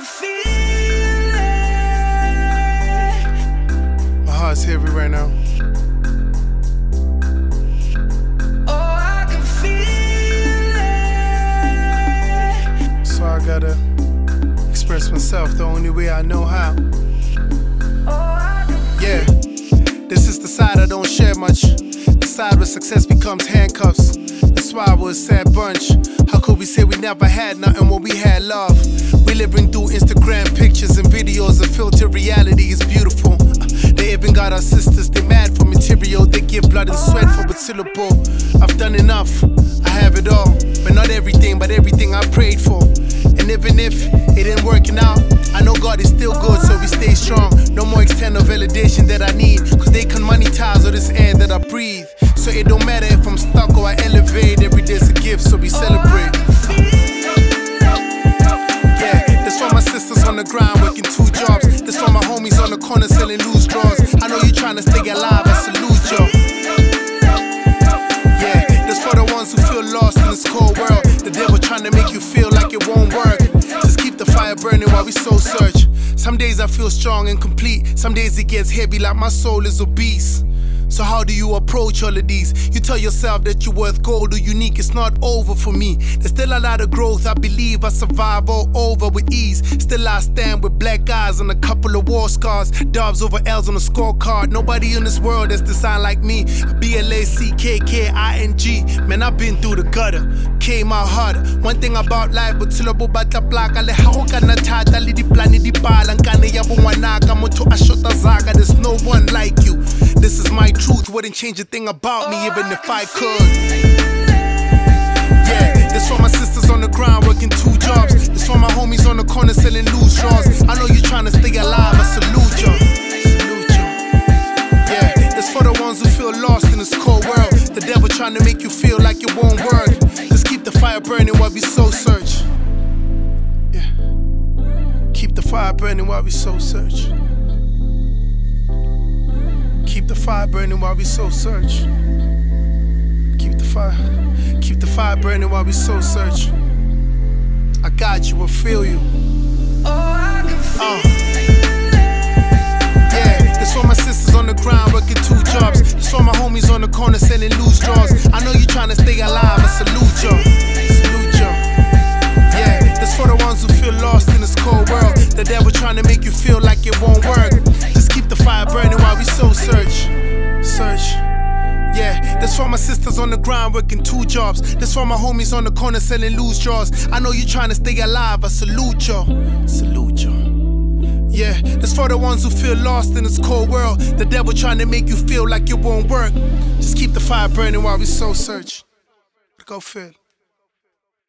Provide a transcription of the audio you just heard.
feel it. My heart's heavy right now. Oh, I can feel it. So I gotta express myself the only way I know how. Yeah, this is the side I don't share much. The side where success becomes handcuffs. That's why we're a sad bunch. How could we say we never had nothing when we had love? We living through Instagram pictures and videos. The filter reality is beautiful. They even got our sisters, they mad for material. They give blood and sweat for a syllable. I've done enough, I have it all. But not everything, but everything I prayed for. And even if it ain't working out, I know God is still good, so we stay strong. No more external validation that I need, cause they can monetize all this air that I breathe. So it don't matter if I'm stuck or I elevate. Every day's a gift, so we celebrate. Yeah, that's for my sisters on the ground working 2 jobs. That's for my homies on the corner selling loose drawers. I know you trying to stay alive, I salute you. Yeah, that's for the ones who feel lost in this cold world. The devil trying to make you feel like it won't work. Just keep the fire burning while we soul search. Some days I feel strong and complete. Some days it gets heavy like my soul is obese. So how do you approach all of these? You tell yourself that you're worth gold or unique. It's not over for me. There's still a lot of growth. I believe I survive all over with ease. Still I stand with black eyes and a couple of war scars. Dubs over L's on a scorecard. Nobody in this world that's designed like me. BLACKKING. Man, I've been through the gutter. Came out harder. One thing about life, but till I batla plaka le haoka na tata li di plani di pala nkane ya bongwanaka motho a shota zaka. There's no one like you. This is my truth, wouldn't change a thing about me even if I could. Yeah, this for my sisters on the ground working 2 jobs. This for my homies on the corner selling loose drawers. I know you trying to stay alive, I salute you. Salute you. Yeah, this for the ones who feel lost in this cold world. The devil trying to make you feel like it won't work. Just keep the fire burning while we soul search. Yeah, keep the fire burning while we soul search. Keep the fire burning while we soul search. Keep the fire burning while we soul search. I got you, I feel you. Oh, I can feel Yeah, this for my sisters on the ground working 2 jobs. This for my homies on the corner selling loose drawers. I know you trying to stay alive, I salute you. Salute you. Yeah, this for the ones who feel lost in this cold world. The devil trying to make you feel like it won't work. Just keep the fire burning while we soul search. Search. Yeah, that's for my sisters on the ground working 2 jobs. That's for my homies on the corner selling loose drawers. I know you trying to stay alive, I salute you. Salute you. Yeah, that's for the ones who feel lost in this cold world. The devil trying to make you feel like it won't work. Just keep the fire burning while we soul search. Go Phil.